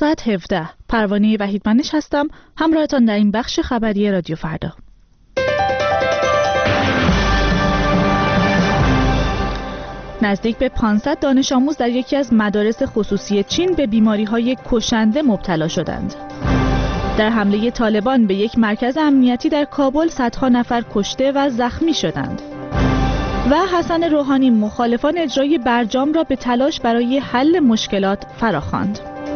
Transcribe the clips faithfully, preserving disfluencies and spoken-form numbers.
ساعت هفده. پروانه وحیدمنش هستم، همراهتان در این بخش خبری رادیو فردا. نزدیک به پانصد دانش آموز در یکی از مدارس خصوصی چین به بیماری‌های کشنده مبتلا شدند. در حمله طالبان به یک مرکز امنیتی در کابل صدها نفر کشته و زخمی شدند. و حسن روحانی مخالفان اجرای برجام را به تلاش برای حل مشکلات فراخواند.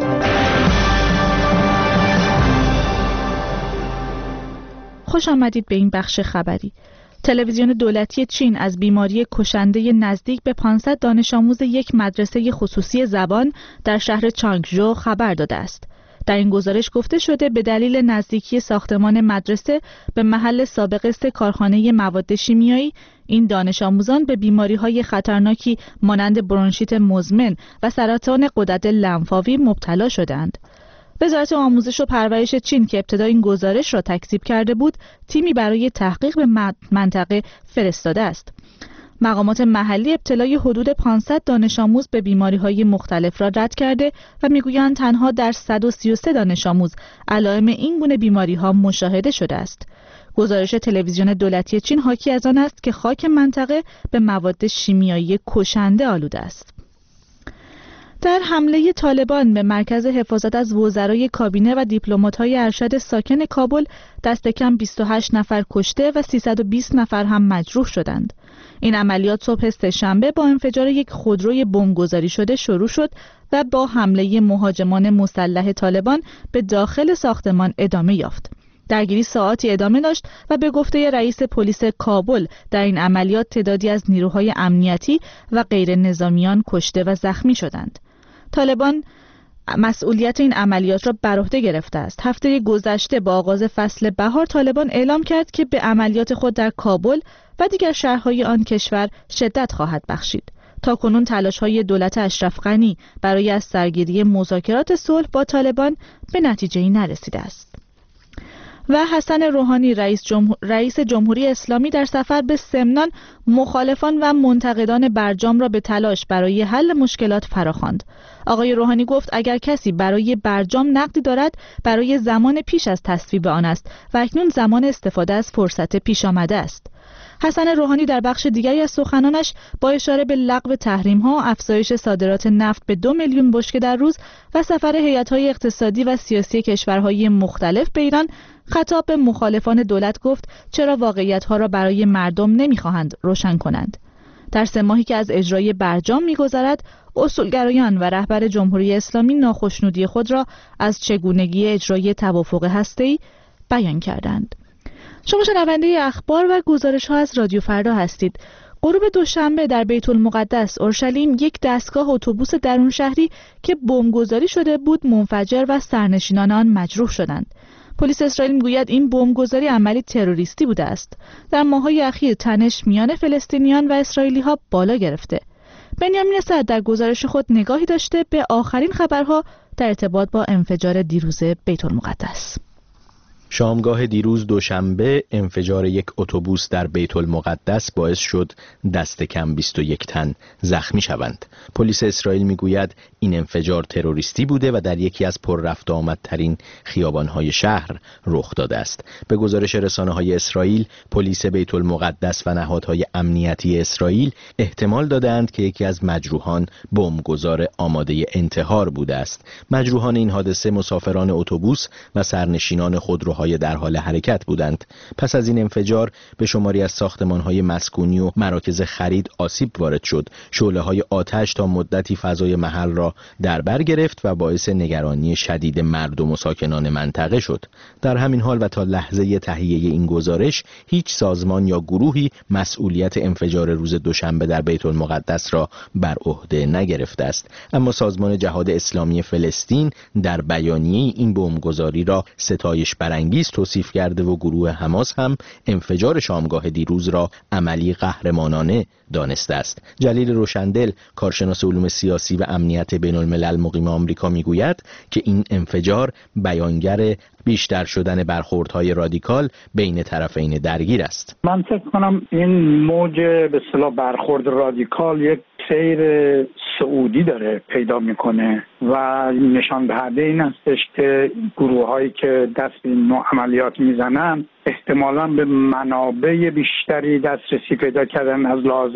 خوش آمدید به این بخش خبری. تلویزیون دولتی چین از بیماری کشنده نزدیک به پانصد دانش آموز یک مدرسه خصوصی زبان در شهر چانگژو خبر داده است. در این گزارش گفته شده به دلیل نزدیکی ساختمان مدرسه به محل سابق سه کارخانه مواد شیمیایی، این دانش آموزان به بیماری‌های خطرناکی مانند برونشیت مزمن و سرطان غدد لنفاوی مبتلا شدند. وزارت آموزش و پرورش چین که ابتدا این گزارش را تکذیب کرده بود، تیمی برای تحقیق به منطقه فرستاده است. مقامات محلی ابتلای حدود پانصد دانش آموز به بیماری‌های مختلف را رد کرده و میگویند تنها در صد و سی و سه دانش آموز علائم این گونه بیماری‌ها مشاهده شده است. گزارش تلویزیون دولتی چین حاکی از آن است که خاک منطقه به مواد شیمیایی کشنده آلوده است. در حمله طالبان به مرکز حفاظت از وزرای کابینه و دیپلمات‌های ارشد ساکن کابل دست کم بیست و هشت نفر کشته و سیصد و بیست نفر هم مجروح شدند. این عملیات صبح سه‌شنبه با انفجار یک خودروی بمبگذاری شده شروع شد و با حمله مهاجمان مسلح طالبان به داخل ساختمان ادامه یافت. درگیری ساعاتی ادامه داشت و به گفته رئیس پلیس کابل در این عملیات تعدادی از نیروهای امنیتی و غیر نظامیان کشته و زخمی شدند. طالبان مسئولیت این عملیات را بر عهده گرفته است. هفته گذشته با آغاز فصل بهار طالبان اعلام کرد که به عملیات خود در کابل و دیگر شهرهای آن کشور شدت خواهد بخشید. تاکنون تلاش‌های دولت اشرف غنی برای از سرگیری مذاکرات صلح با طالبان به نتیجه‌ای نرسیده است. و حسن روحانی رئیس, جمهور... رئیس جمهوری اسلامی در سفر به سمنان مخالفان و منتقدان برجام را به تلاش برای حل مشکلات فراخواند. آقای روحانی گفت اگر کسی برای برجام نقدی دارد برای زمان پیش از تصویب آن است و اکنون زمان استفاده از فرصت پیش آمده است. حسن روحانی در بخش دیگری از سخنانش با اشاره به لغو تحریم‌ها، افزایش صادرات نفت به دو میلیون بشکه در روز و سفر هیئت‌های اقتصادی و سیاسی کشورهای مختلف به ایران خطاب به مخالفان دولت گفت چرا واقعیت‌ها را برای مردم نمی‌خواهند روشن کنند. در سه ماهی که از اجرای برجام می‌گذرد، اصولگرایان و رهبر جمهوری اسلامی ناخشنودی خود را از چگونگی اجرای توافق هسته‌ای بیان کردند. شما شنونده اخبار و گزارش ها از رادیو فردا هستید. غروب دوشنبه در بیت المقدس اورشلیم یک دستگاه اتوبوس درون شهری که بمبگذاری شده بود منفجر و سرنشینان آن مجروح شدند. پلیس اسرائیل میگوید این بمبگذاری عملی تروریستی بوده است. در ماه‌های اخیر تنش میان فلسطینیان و اسرائیلی‌ها بالا گرفته. بنیامین سعد در گزارش خود نگاهی داشته به آخرین خبرها در ارتباط با انفجار دیروز بیت المقدس. شامگاه دیروز دوشنبه انفجار یک اتوبوس در بیت المقدس باعث شد دست کم بیست و یک تن زخمی شوند. پلیس اسرائیل میگوید این انفجار تروریستی بوده و در یکی از پر رفت آمدترین خیابان‌های شهر رخ داده است. به گزارش رسانه‌های اسرائیل، پلیس بیت المقدس و نهادهای امنیتی اسرائیل احتمال دادند که یکی از مجروحان بمبگذار آماده انتحار بوده است. مجروحان این حادثه مسافران اتوبوس و سرنشینان خودروهای در حال حرکت بودند. پس از این انفجار به شماری از ساختمان‌های مسکونی و مراکز خرید آسیب وارد شد. شعله‌های آتش تا مدتی فضای محل را در بر گرفت و باعث نگرانی شدید مردم و ساکنان منطقه شد. در همین حال و تا لحظه تهیه این گزارش هیچ سازمان یا گروهی مسئولیت انفجار روز دوشنبه در بیت المقدس را بر عهده نگرفته است. اما سازمان جهاد اسلامی فلسطین در بیانیه این بمبگذاری را ستایش برانگیز توصیف کرده و گروه حماس هم انفجار شامگاه دیروز را عملی قهرمانانه دانسته است. جلیل روشندل، کارشناس علوم سیاسی و امنیت بین الملل مقیم آمریکا میگوید که این انفجار بیانگر بیشتر شدن برخوردهای رادیکال بین طرفین درگیر است. من فکر کنم این موج به اصطلاح برخورد رادیکال یک سیر سعودی داره پیدا میکنه و نشان دهنده این هستش که گروه هایی که دست به این نوع عملیات میزنن احتمالاً به منابع بیشتری دسترسی پیدا کردن از لحاظ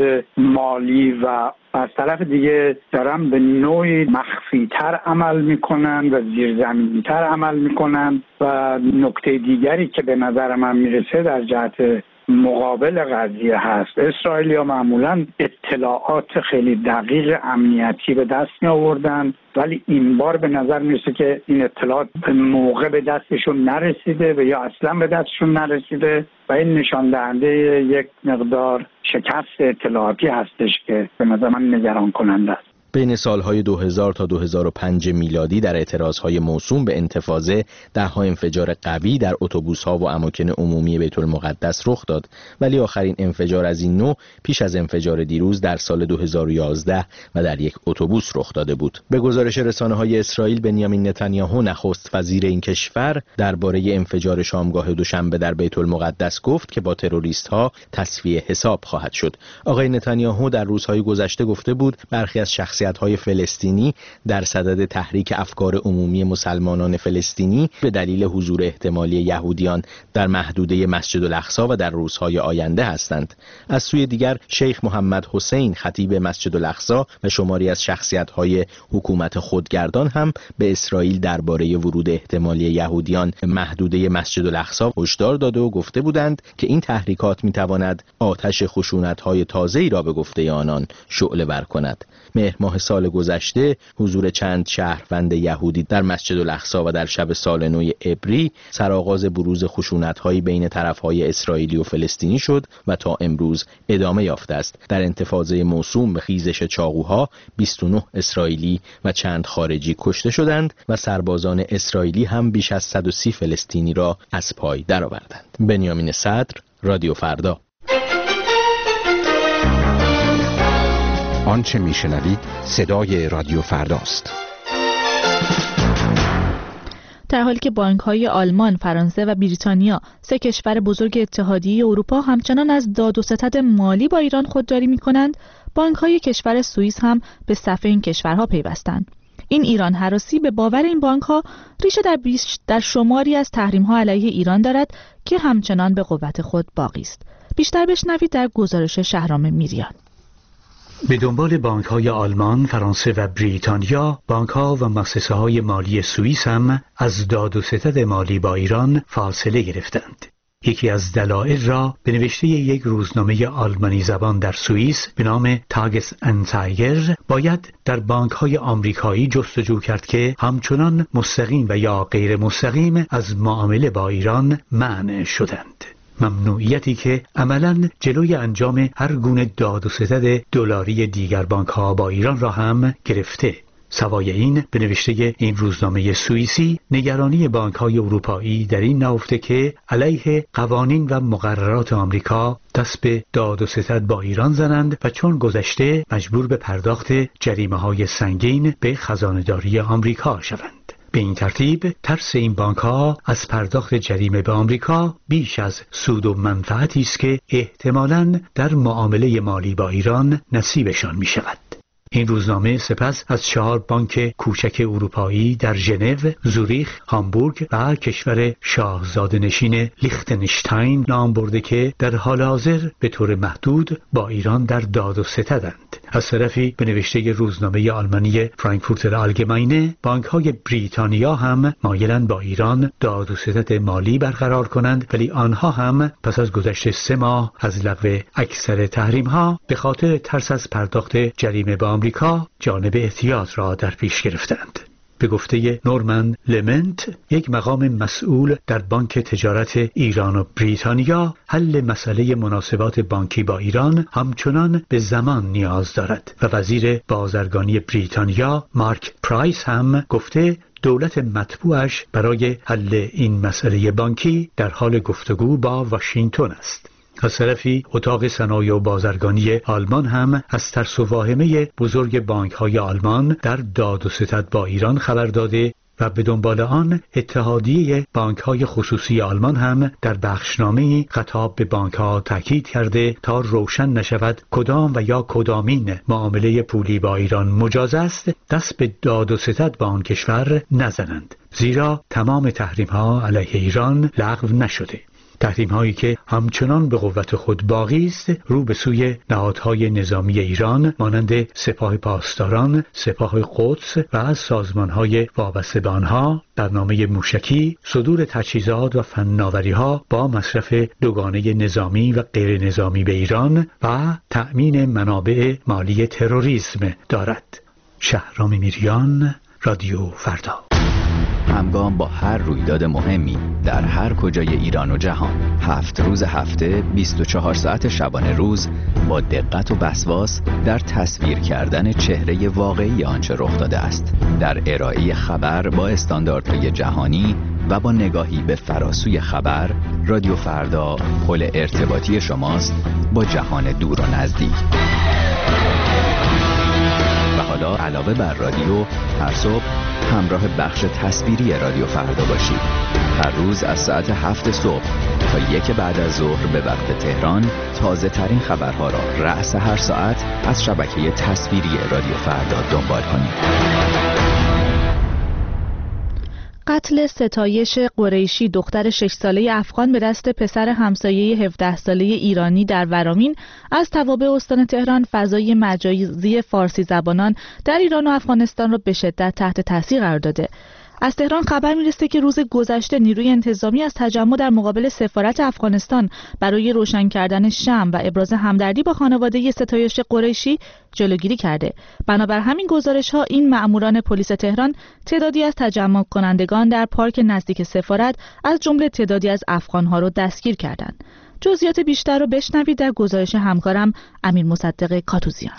مالی و از طرف دیگه دارن به نوعی مخفی‌تر عمل میکنن و زیرزمینی‌تر عمل میکنن. و نکته دیگری که به نظر من میرسه در جهت مقابل قضیه هست، اسرائیلی‌ها معمولاً اطلاعات خیلی دقیق امنیتی به دست می آوردن، ولی این بار به نظر میرسه که این اطلاعات به موقع به دستشون نرسیده و یا اصلا به دستشون نرسیده و این نشان دهنده یک مقدار شکست اطلاعاتی هستش که به نظر من نگران کننده است. بین سالهای دو هزار تا دو هزار و پنج میلادی در اعتراضهای موسوم به انتفاضه ده‌ها انفجار قوی در اتوبوس‌ها و اماکن عمومی بیت المقدس رخ داد، ولی آخرین انفجار از این نوع پیش از انفجار دیروز در سال دو هزار و یازده و در یک اتوبوس رخ داده بود. به گزارش رسانه‌های اسرائیل، بنیامین نتانیاهو نخست وزیر این کشور درباره انفجار شامگاه دوشنبه در بیت المقدس گفت که با تروریست‌ها تسویه حساب خواهد شد. آقای نتانیاهو در روزهای گذشته گفته بود برخی از شخصیت‌های فلسطینی در صدد تحریک افکار عمومی مسلمانان فلسطینی به دلیل حضور احتمالی یهودیان در محدوده مسجد الاقصی و در روزهای آینده هستند. از سوی دیگر شیخ محمد حسین خطیب مسجد الاقصی و شماری از شخصیت‌های حکومت خودگردان هم به اسرائیل درباره ورود احتمالی یهودیان به محدوده مسجد الاقصی هشدار داده و گفته بودند که این تحریکات می‌تواند آتش خشونت‌های تازه‌ای را به گفته آنان شعله‌ور کند. مهر ماه سال گذشته حضور چند شهروند یهودی در مسجد الاقصی و در شب سال نو عبری سرآغاز بروز خشونت‌های بین طرف‌های اسرائیلی و فلسطینی شد و تا امروز ادامه یافته است. در انتفاضه موسوم به خیزش چاقوها بیست و نه اسرائیلی و چند خارجی کشته شدند و سربازان اسرائیلی هم بیش از صد و سی فلسطینی را از پای درآوردند. بنیامین صدر، رادیو فردا. آنچه میشنوید صدای رادیو فرداست. در حالی که بانک‌های آلمان، فرانسه و بریتانیا، سه کشور بزرگ اتحادیه اروپا، همچنان از داد و ستد مالی با ایران خودداری می‌کنند، بانک‌های کشور سوئیس هم به صف این کشورها پیوستند. این ایران هراسی به باور این بانک‌ها ریشه در بیش در شماری از تحریم‌ها علیه ایران دارد که همچنان به قوت خود باقی است. بیشتر بشنوید در گزارش شهرام میریان. به دنبال بانک‌های آلمان، فرانسه و بریتانیا، بانک‌ها و مؤسسه‌های مالی سوئیس هم از داد و ستد مالی با ایران فاصله گرفتند. یکی از دلایل را به نوشته یک روزنامه آلمانی زبان در سوئیس به نام تاگس انزایگر باید در بانک‌های آمریکایی جستجو کرد که همچنان مستقیم و یا غیر مستقیم از معامله با ایران منع شدند. ممنوعیتی که عملاً جلوی انجام هر گونه داد و ستد دلاری دیگر بانک‌ها با ایران را هم گرفته. سوای این، به نوشته این روزنامه سوئیسی، نگرانی بانک‌های اروپایی در این نهفته که علیه قوانین و مقررات آمریکا دست به داد و ستد با ایران زنند و چون گذشته مجبور به پرداخت جریمه‌های سنگین به خزانه‌داری آمریکا شوند. به این ترتیب ترس این بانک‌ها از پرداخت جریمه به آمریکا بیش از سود و منفعتی است که احتمالاً در معامله مالی با ایران نصیبشان می شود. این روزنامه سپس از چهار بانک کوچک اروپایی در ژنو، زوریخ، هامبورگ و کشور شاهزاده نشین لیختنشتاین نام برده که در حال حاضر به طور محدود با ایران در داد و ستدند. از طرفی به نوشته روزنامه آلمانی فرانکفورتر آلگماینه، بانک‌های بریتانیا هم مایلند با ایران داد و ستد مالی برقرار کنند، ولی آنها هم پس از گذشت سه ماه از لغو اکثر تحریم‌ها به خاطر ترس از پرداخت جریمه به آمریکا جانب احتیاط را در پیش گرفتند. به گفته نورمن لمنت، یک مقام مسئول در بانک تجارت ایران و بریتانیا، حل مسئله مناسبات بانکی با ایران همچنان به زمان نیاز دارد و وزیر بازرگانی بریتانیا مارک پرایس هم گفته دولت مطبوعش برای حل این مسئله بانکی در حال گفتگو با واشنگتن است. از طرفی اتاق صنایع و بازرگانی آلمان هم از ترس و واهمه بزرگ بانک‌های آلمان در داد و ستد با ایران خبر داده و به دنبال آن اتحادیه بانک‌های خصوصی آلمان هم در بخشنامه‌ای خطاب به بانک‌ها تاکید کرده تا روشن نشود کدام و یا کدامین معامله پولی با ایران مجاز است دست به داد و ستد با آن کشور نزنند، زیرا تمام تحریم‌ها علیه ایران لغو نشده. تحریم هایی که همچنان به قوت خود باقی است رو به سوی نهادهای نظامی ایران مانند سپاه پاسداران، سپاه قدس و سازمان های وابسته به آنها، برنامه موشکی، صدور تجهیزات و فناوری ها با مصرف دوگانه نظامی و غیر نظامی به ایران و تأمین منابع مالی تروریسم دارد. شهرام میریان، رادیو فردا. همگام با هر رویداد مهمی در هر کجای ایران و جهان، هفت روز هفته، بیست و چهار ساعت شبانه روز، با دقت و وسواس در تصویر کردن چهره واقعی آنچه رخ داده است، در ارائه خبر با استانداردهای جهانی و با نگاهی به فراسوی خبر، رادیو فردا پل ارتباطی شماست با جهان دور و نزدیک. و حالا علاوه بر رادیو، هر صبح همراه بخش تصویری رادیو فردا باشید. هر روز از ساعت هفت صبح تا یک بعد از ظهر به وقت تهران، تازه ترین خبرها را رأس هر ساعت از شبکه تصویری رادیو فردا دنبال کنید. قتل ستایش قریشی، دختر شش ساله افغان به دست پسر همسایه هفده ساله ایرانی در ورامین، از توابع استان تهران فضای مجازی فارسی زبانان در ایران و افغانستان را به شدت تحت تاثیر قرار داده. از تهران خبر میرسه که روز گذشته نیروی انتظامی از تجمع در مقابل سفارت افغانستان برای روشن کردن شمع و ابراز همدردی با خانواده ستایش قریشی جلوگیری کرده. بنابر همین گزارش‌ها، این مأموران پلیس تهران تعدادی از تجمع کنندگان در پارک نزدیک سفارت از جمله تعدادی از افغان‌ها را دستگیر کردند. جزئیات بیشتر رو بشنوید در گزارش همکارم امیر مصدق کاتوزیان.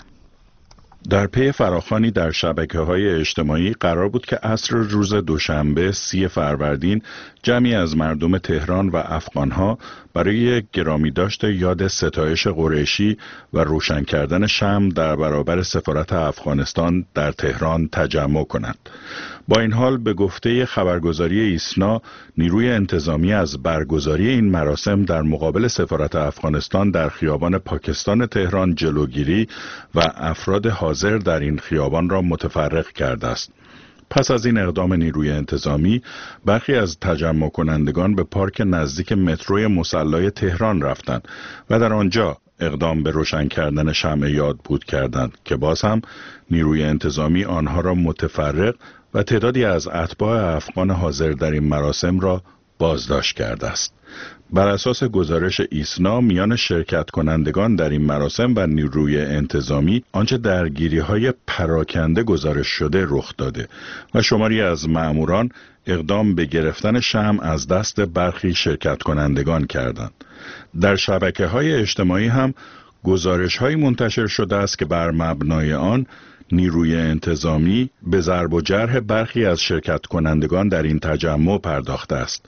در پی فراخوانی در شبکه‌های اجتماعی قرار بود که عصر روز دوشنبه سی فروردین جمعی از مردم تهران و افغان‌ها برای گرامی داشت یاد ستایش قریشی و روشن کردن شمع در برابر سفارت افغانستان در تهران تجمع کنند. با این حال به گفته خبرگزاری ایسنا، نیروی انتظامی از برگزاری این مراسم در مقابل سفارت افغانستان در خیابان پاکستان تهران جلوگیری و افراد حاضر در این خیابان را متفرق کرده است. پس از این اقدام نیروی انتظامی، برخی از تجمع کنندگان به پارک نزدیک مترو مصلی تهران رفتند و در آنجا اقدام به روشن کردن شمع یاد بود کردند که باز هم نیروی انتظامی آنها را متفرق و تعدادی از اتباع افغان حاضر در این مراسم را بازداشت کرده است. بر اساس گزارش ایسنا، میان شرکت کنندگان در این مراسم و نیروی انتظامی آنچه درگیری‌های پراکنده گزارش شده رخ داده و شماری از مأموران اقدام به گرفتن شمع از دست برخی شرکت کنندگان کردند. در شبکه‌های اجتماعی هم گزارش‌هایی منتشر شده است که بر مبنای آن نیروی انتظامی به ضرب و جرح برخی از شرکت کنندگان در این تجمع پرداخته است.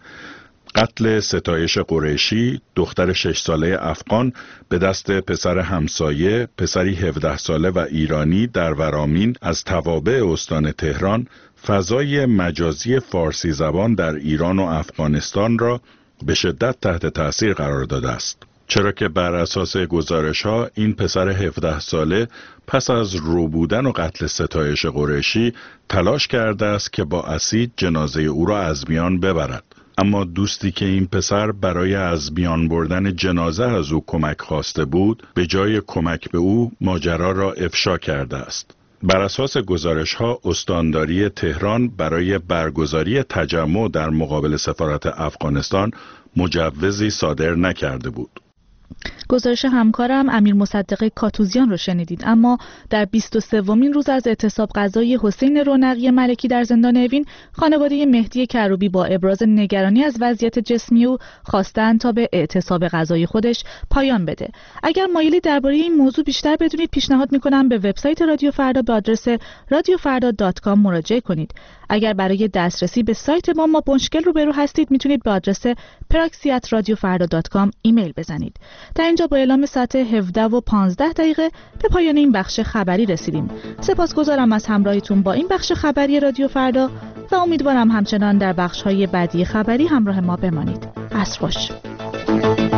قتل ستایش قریشی، دختر شش ساله افغان به دست پسر همسایه، پسری هفده ساله و ایرانی در ورامین از توابع استان تهران، فضای مجازی فارسی زبان در ایران و افغانستان را به شدت تحت تأثیر قرار داده است. چرا که بر اساس گزارش‌ها این پسر هفده ساله پس از رو بودن و قتل ستایش قریشی تلاش کرده است که با اسید جنازه او را از میان ببرد. اما دوستی که این پسر برای از میان بردن جنازه از او کمک خواسته بود، به جای کمک به او ماجرا را افشا کرده است. بر اساس گزارش‌ها، استانداری تهران برای برگزاری تجمع در مقابل سفارت افغانستان مجوزی صادر نکرده بود. گزارش همکارم امیر مصدق کاتوزیان رو شنیدید. اما در بیست و سومین روز از اعتصاب قضایی حسین رونقی ملکی در زندان اوین، خانواده مهدی کروبی با ابراز نگرانی از وضعیت جسمی او خواستند تا به اعتصاب قضایی خودش پایان بده. اگر مایلی درباره این موضوع بیشتر بدونید، پیشنهاد میکنم به وبسایت رادیو فردا به آدرس رادیو فردا دات کام مراجعه کنید. اگر برای دسترسی به سایت ما ما مشکل روبرو هستید میتونید به آدرس پراکسی ات رادیو فردا دات کام ایمیل بزنید. در اینجا با اعلام ساعت هفده و پانزده دقیقه به پایان این بخش خبری رسیدیم. سپاسگزارم از همراهیتون با این بخش خبری رادیو فردا و امیدوارم همچنان در بخش‌های بعدی خبری همراه ما بمانید. عصر خوش.